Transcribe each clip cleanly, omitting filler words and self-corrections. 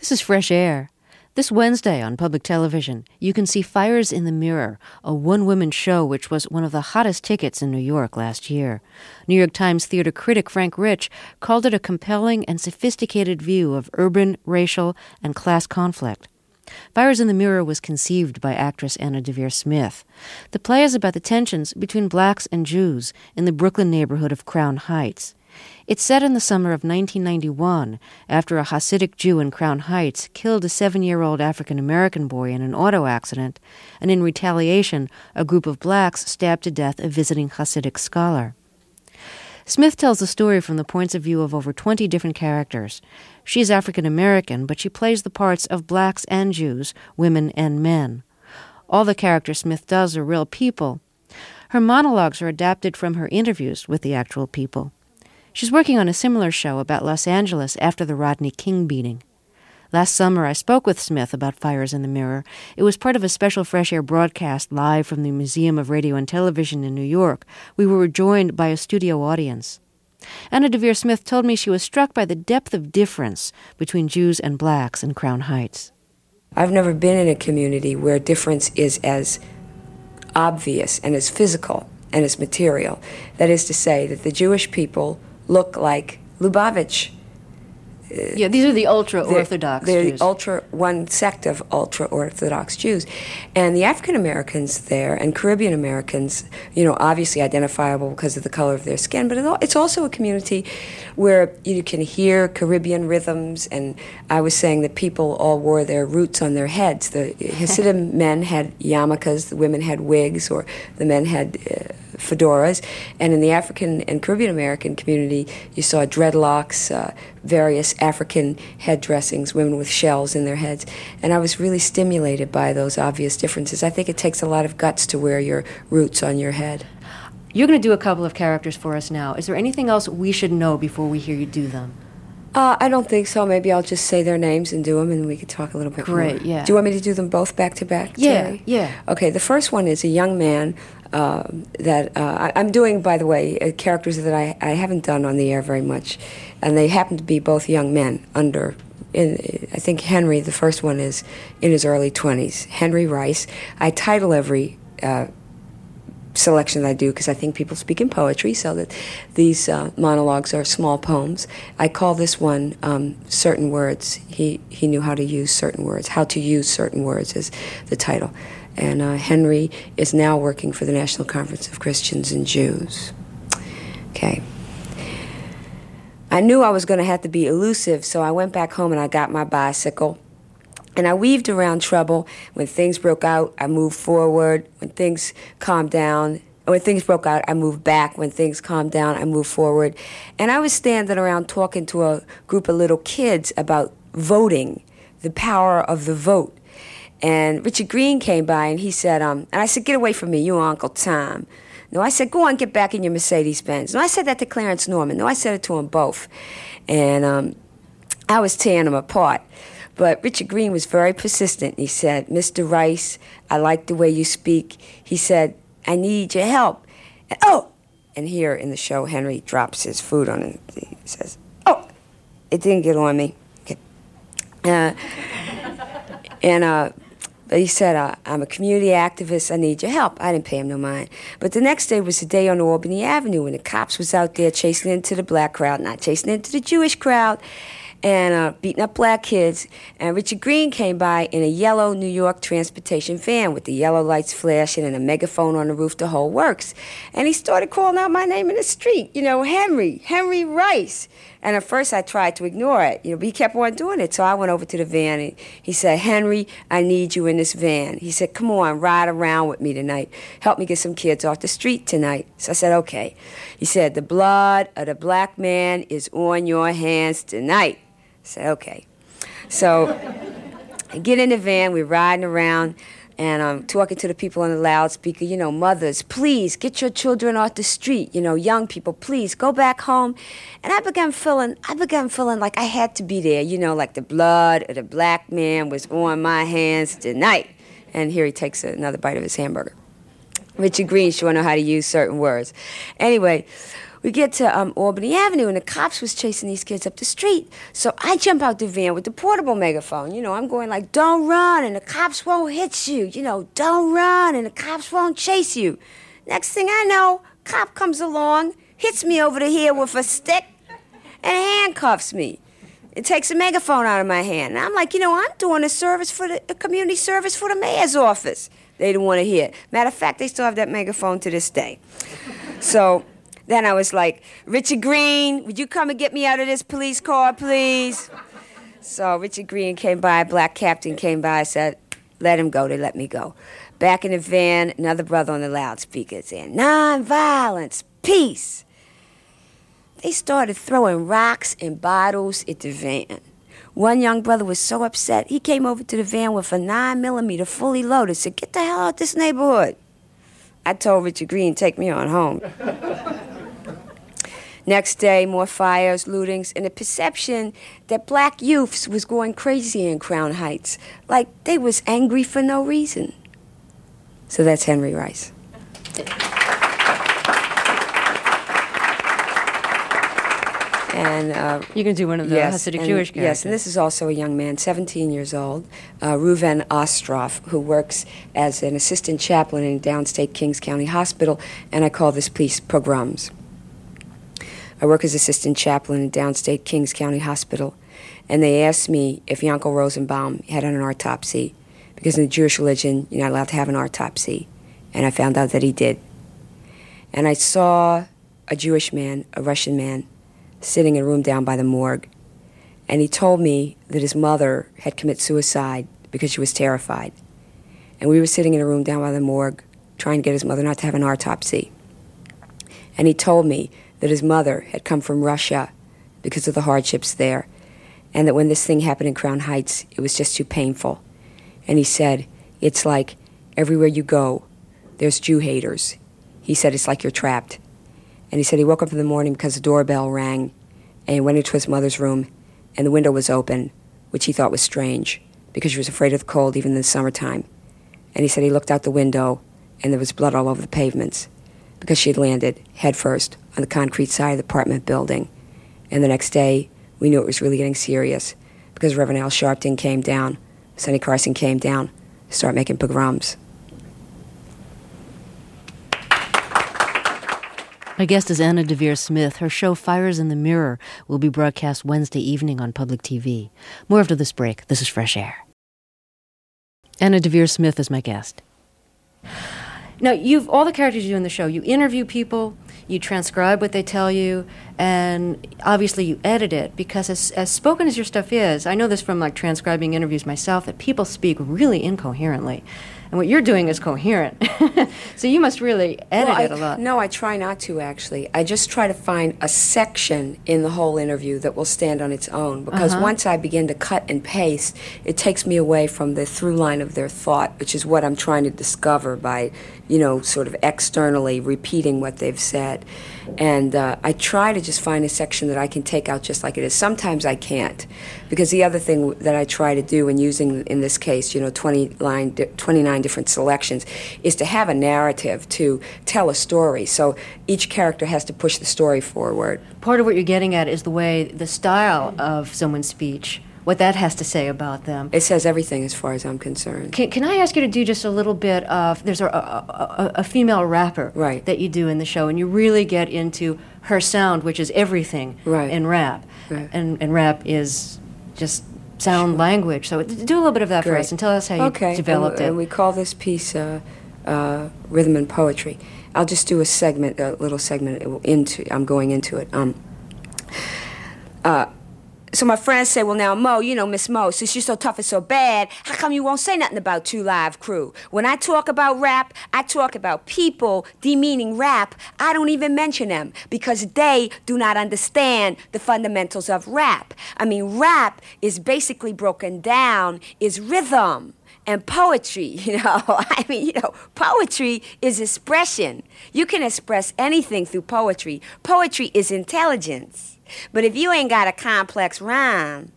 This is Fresh Air. This Wednesday on public television, you can see Fires in the Mirror, a one-woman show which was one of the hottest tickets in New York last year. New York Times theater critic Frank Rich called it a compelling and sophisticated view of urban, racial, and class conflict. Fires in the Mirror was conceived by actress Anna Deavere Smith. The play is about the tensions between blacks and Jews in the Brooklyn neighborhood of Crown Heights. It's set in the summer of 1991, after a Hasidic Jew in Crown Heights killed a 7-year-old African-American boy in an auto accident, and in retaliation, a group of blacks stabbed to death a visiting Hasidic scholar. Smith tells the story from the points of view of over 20 different characters. She's African-American, but she plays the parts of blacks and Jews, women and men. All the characters Smith does are real people. Her monologues are adapted from her interviews with the actual people. She's working on a similar show about Los Angeles after the Rodney King beating. Last summer, I spoke with Smith about Fires in the Mirror. It was part of a special Fresh Air broadcast live from the Museum of Radio and Television in New York. We were joined by a studio audience. Anna Deavere Smith told me she was struck by the depth of difference between Jews and blacks in Crown Heights. I've never been in a community where difference is as obvious and as physical and as material. That is to say that the Jewish people look like Lubavitch. Yeah, these are the ultra-Orthodox Jews. One sect of ultra-Orthodox Jews. And the African-Americans there and Caribbean-Americans, obviously identifiable because of the color of their skin, but it's also a community where you can hear Caribbean rhythms, and I was saying that people all wore their roots on their heads. The Hasidim men had yarmulkes, the women had wigs, or the men had fedoras, and in the African and Caribbean American community you saw dreadlocks, various African head dressings, women with shells in their heads, and I was really stimulated by those obvious differences. I think it takes a lot of guts to wear your roots on your head. You're going to do a couple of characters for us now. Is there anything else we should know before we hear you do them? I don't think so. Maybe I'll just say their names and do them, and we could talk a little bit more. Great, yeah. Do you want me to do them both back to back, Terry? Yeah. Okay, the first one is a young man I'm doing, by the way, characters that I haven't done on the air very much, and they happen to be both young men I think Henry, the first one, is in his early 20s. Henry Rice. I title every selection that I do because I think people speak in poetry, so that these monologues are small poems. I call this one Certain Words. He knew how to use certain words. How to use certain words is the title. And Henry is now working for the National Conference of Christians and Jews. Okay. I knew I was going to have to be elusive, so I went back home and I got my bicycle. And I weaved around trouble. When things broke out, I moved forward. When things calmed down, when things broke out, I moved back. When things calmed down, I moved forward. And I was standing around talking to a group of little kids about voting, the power of the vote. And Richard Green came by and he said, and I said, "Get away from me, you Uncle Tom." No, I said, "Go on, get back in your Mercedes-Benz." No, I said that to Clarence Norman. No, I said it to them both. And I was tearing them apart. But Richard Green was very persistent. He said, "Mr. Rice, I like the way you speak." He said, "I need your help." And here in the show, Henry drops his food on it. He says, "Oh, it didn't get on me." Okay. But he said, "I'm a community activist. I need your help." I didn't pay him no mind. But the next day was the day on Albany Avenue, and the cops was out there chasing into the black crowd, not chasing into the Jewish crowd, and beating up black kids. And Richard Green came by in a yellow New York transportation van with the yellow lights flashing and a megaphone on the roof, the whole works. And he started calling out my name in the street, Henry Rice. And at first I tried to ignore it, but he kept on doing it. So I went over to the van and he said, "Henry, I need you in this van." He said, "Come on, ride around with me tonight. Help me get some kids off the street tonight." So I said, "Okay." He said, "The blood of the black man is on your hands tonight." I said, "Okay." So I get in the van, we're riding around, and I'm talking to the people on the loudspeaker, mothers, please get your children off the street, young people, please go back home. And I began feeling like I had to be there, like the blood of the black man was on my hands tonight. And here he takes another bite of his hamburger. Richard Green sure know how to use certain words. Anyway, we get to Albany Avenue, and the cops was chasing these kids up the street. So I jump out the van with the portable megaphone. You know, I'm going like, don't run, and the cops won't hit you. You know, don't run, and the cops won't chase you. Next thing I know, cop comes along, hits me over the head with a stick, and handcuffs me. It takes a megaphone out of my hand. And I'm like, you know, I'm doing a community service for the mayor's office. They didn't want to hear it. Matter of fact, they still have that megaphone to this day. So then I was like, Richard Green, would you come and get me out of this police car, please? So Richard Green came by, black captain came by, said, let him go. They let me go. Back in the van, another brother on the loudspeaker saying, nonviolence, peace. They started throwing rocks and bottles at the van. One young brother was so upset, he came over to the van with a 9mm fully loaded, said, get the hell out of this neighborhood. I told Richard Green, take me on home. Next day, more fires, lootings, and the perception that black youths was going crazy in Crown Heights, like they was angry for no reason. So that's Henry Rice. And you can do one of the Hasidic Jewish characters. Yes, and this is also a young man, 17 years old, Reuven Ostroff, who works as an assistant chaplain in downstate Kings County Hospital, and I call this piece Pogroms. I work as assistant chaplain in downstate Kings County Hospital, and they asked me if Yankel Rosenbaum had an autopsy, because in the Jewish religion, you're not allowed to have an autopsy, and I found out that he did. And I saw a Jewish man, a Russian man, sitting in a room down by the morgue, and he told me that his mother had committed suicide because she was terrified. And we were sitting in a room down by the morgue trying to get his mother not to have an autopsy. And he told me that his mother had come from Russia because of the hardships there, and that when this thing happened in Crown Heights, it was just too painful. And he said, it's like everywhere you go, there's Jew haters. He said, it's like you're trapped. And he said he woke up in the morning because the doorbell rang, and he went into his mother's room, and the window was open, which he thought was strange, because she was afraid of the cold even in the summertime. And he said he looked out the window, and there was blood all over the pavements, because she had landed head first on the concrete side of the apartment building. And the next day, we knew it was really getting serious, because Reverend Al Sharpton came down, Sonny Carson came down, to start making pogroms. My guest is Anna Deavere Smith. Her show Fires in the Mirror will be broadcast Wednesday evening on public TV. More after this break. This is Fresh Air. Anna Deavere Smith is my guest. Now, all the characters you do in the show, you interview people, you transcribe what they tell you, and obviously you edit it, because as spoken as your stuff is, I know this from like transcribing interviews myself, that people speak really incoherently. And what you're doing is coherent. So you must really edit it a lot. No, I try not to, actually. I just try to find a section in the whole interview that will stand on its own. Because once I begin to cut and paste, it takes me away from the through line of their thought, which is what I'm trying to discover by, sort of externally repeating what they've said. And I try to just find a section that I can take out just like it is. Sometimes I can't, because the other thing that I try to do in using, in this case, 29 different selections, is to have a narrative to tell a story. So each character has to push the story forward. Part of what you're getting at is the style of someone's speech, what that has to say about them. It says everything as far as I'm concerned. Can I ask you to do just a little bit of, there's a female rapper that you do in the show, and you really get into her sound, which is everything in rap. Right. And rap is just sound language. So do a little bit of that for us and tell us how you developed it. And we call this piece Rhythm and Poetry. I'll just do a little segment I'm going into it. So my friends say, well, now, Mo, Miss Mo, since you're so tough and so bad, how come you won't say nothing about Two Live Crew? When I talk about rap, I talk about people demeaning rap. I don't even mention them because they do not understand the fundamentals of rap. I mean, rap is basically broken down, is rhythm. And poetry, poetry is expression. You can express anything through poetry. Poetry is intelligence. But if you ain't got a complex rhyme,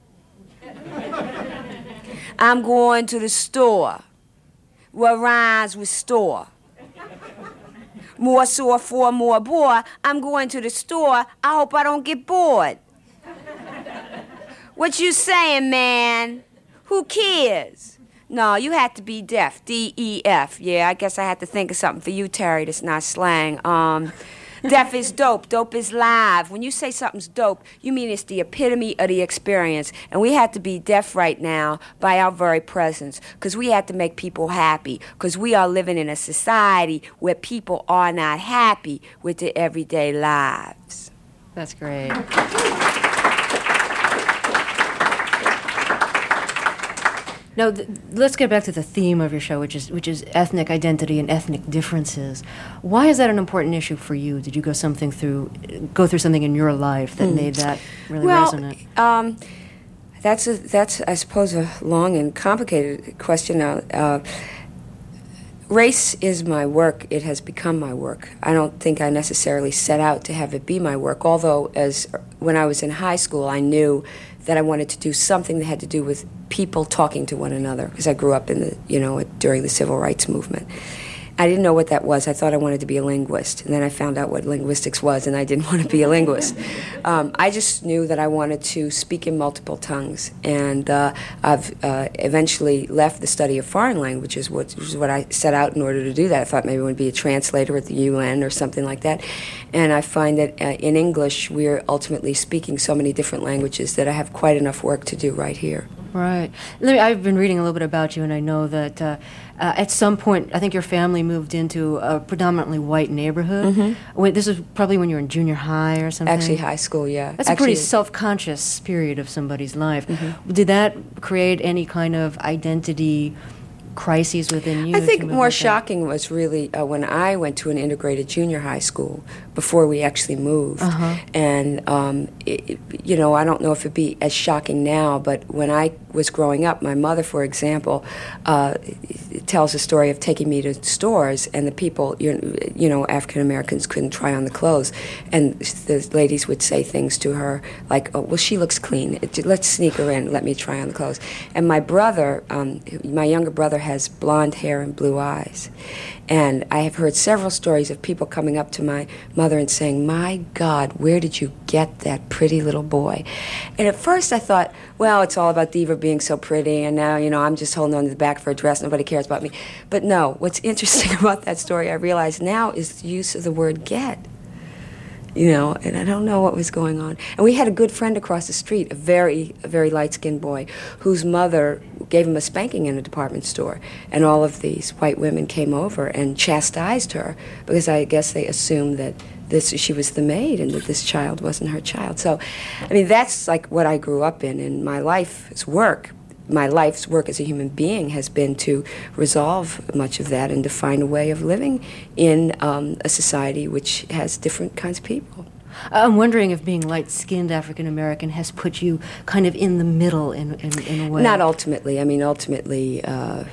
I'm going to the store. What rhymes with store? More sore for more bore. I'm going to the store. I hope I don't get bored. What you saying, man? Who cares? No, you had to be deaf. D-E-F. Yeah, I guess I had to think of something for you, Terry, that's not slang. Deaf is dope. Dope is live. When you say something's dope, you mean it's the epitome of the experience. And we had to be deaf right now by our very presence, because we had to make people happy, because we are living in a society where people are not happy with their everyday lives. That's great. Now, let's get back to the theme of your show, which is ethnic identity and ethnic differences. Why is that an important issue for you? Did you go through something in your life that made that really resonant? That's I suppose a long and complicated question. Race is my work. It has become my work. I don't think I necessarily set out to have it be my work, although when I was in high school, I knew that I wanted to do something that had to do with people talking to one another, because I grew up during the civil rights movement. I didn't know what that was. I thought I wanted to be a linguist, and then I found out what linguistics was, and I didn't want to be a linguist. I just knew that I wanted to speak in multiple tongues, and I've eventually left the study of foreign languages, which is what I set out in order to do that. I thought maybe I would be a translator at the UN or something like that, and I find that in English we're ultimately speaking so many different languages that I have quite enough work to do right here. Right. I've been reading a little bit about you, and I know that at some point, I think your family moved into a predominantly white neighborhood. Mm-hmm. This was probably when you were in junior high or something? Actually, high school, yeah. That's a pretty self-conscious period of somebody's life. Mm-hmm. Did that create any kind of identity crises within you? I think more shocking was really when I went to an integrated junior high school before we actually moved. Uh-huh. And, I don't know if it'd be as shocking now, but when I was growing up, my mother, for example, tells a story of taking me to stores, and the people, African Americans couldn't try on the clothes. And the ladies would say things to her like, oh, well, she looks clean. Let's sneak her in. Let me try on the clothes. And my brother, my younger brother, has blonde hair and blue eyes. And I have heard several stories of people coming up to my mother and saying, my God, where did you get that pretty little boy? And at first I thought, well, it's all about Diva being so pretty, and now, I'm just holding on to the back of her dress, nobody cares about me. But no, what's interesting about that story, I realize now, is the use of the word get. And I don't know what was going on. And we had a good friend across the street, a very light-skinned boy, whose mother gave him a spanking in a department store. And all of these white women came over and chastised her, because I guess they assumed that she was the maid and that this child wasn't her child. So, that's like what I grew up in, and my life's work as a human being has been to resolve much of that and to find a way of living in a society which has different kinds of people. I'm wondering if being light-skinned African-American has put you kind of in the middle in a way. Not ultimately. Ultimately,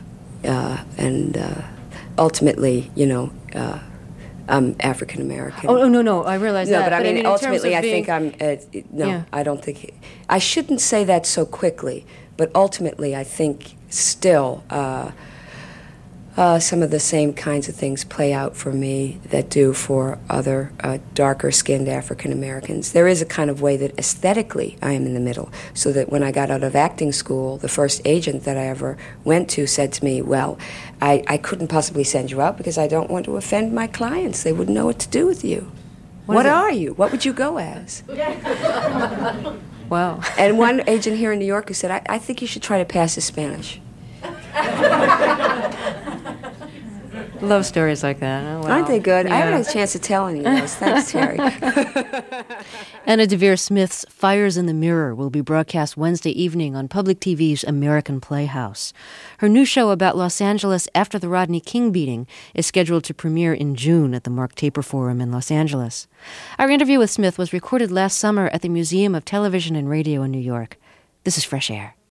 I'm African-American. Oh, no, I realize that. No, but ultimately, I think I'm... Yeah. I don't think... I shouldn't say that so quickly. But ultimately, I think still some of the same kinds of things play out for me that do for other darker-skinned African Americans. There is a kind of way that aesthetically I am in the middle, so that when I got out of acting school, the first agent that I ever went to said to me, well, I couldn't possibly send you out because I don't want to offend my clients. They wouldn't know what to do with you. What are you? What would you go as? Wow. And one agent here in New York who said, I think you should try to pass the Spanish. Love stories like that. Oh, wow. Aren't they good? Yeah. I haven't had a chance to tell any of those. Thanks, Terry. Anna Deavere Smith's Fires in the Mirror will be broadcast Wednesday evening on Public TV's American Playhouse. Her new show about Los Angeles after the Rodney King beating is scheduled to premiere in June at the Mark Taper Forum in Los Angeles. Our interview with Smith was recorded last summer at the Museum of Television and Radio in New York. This is Fresh Air.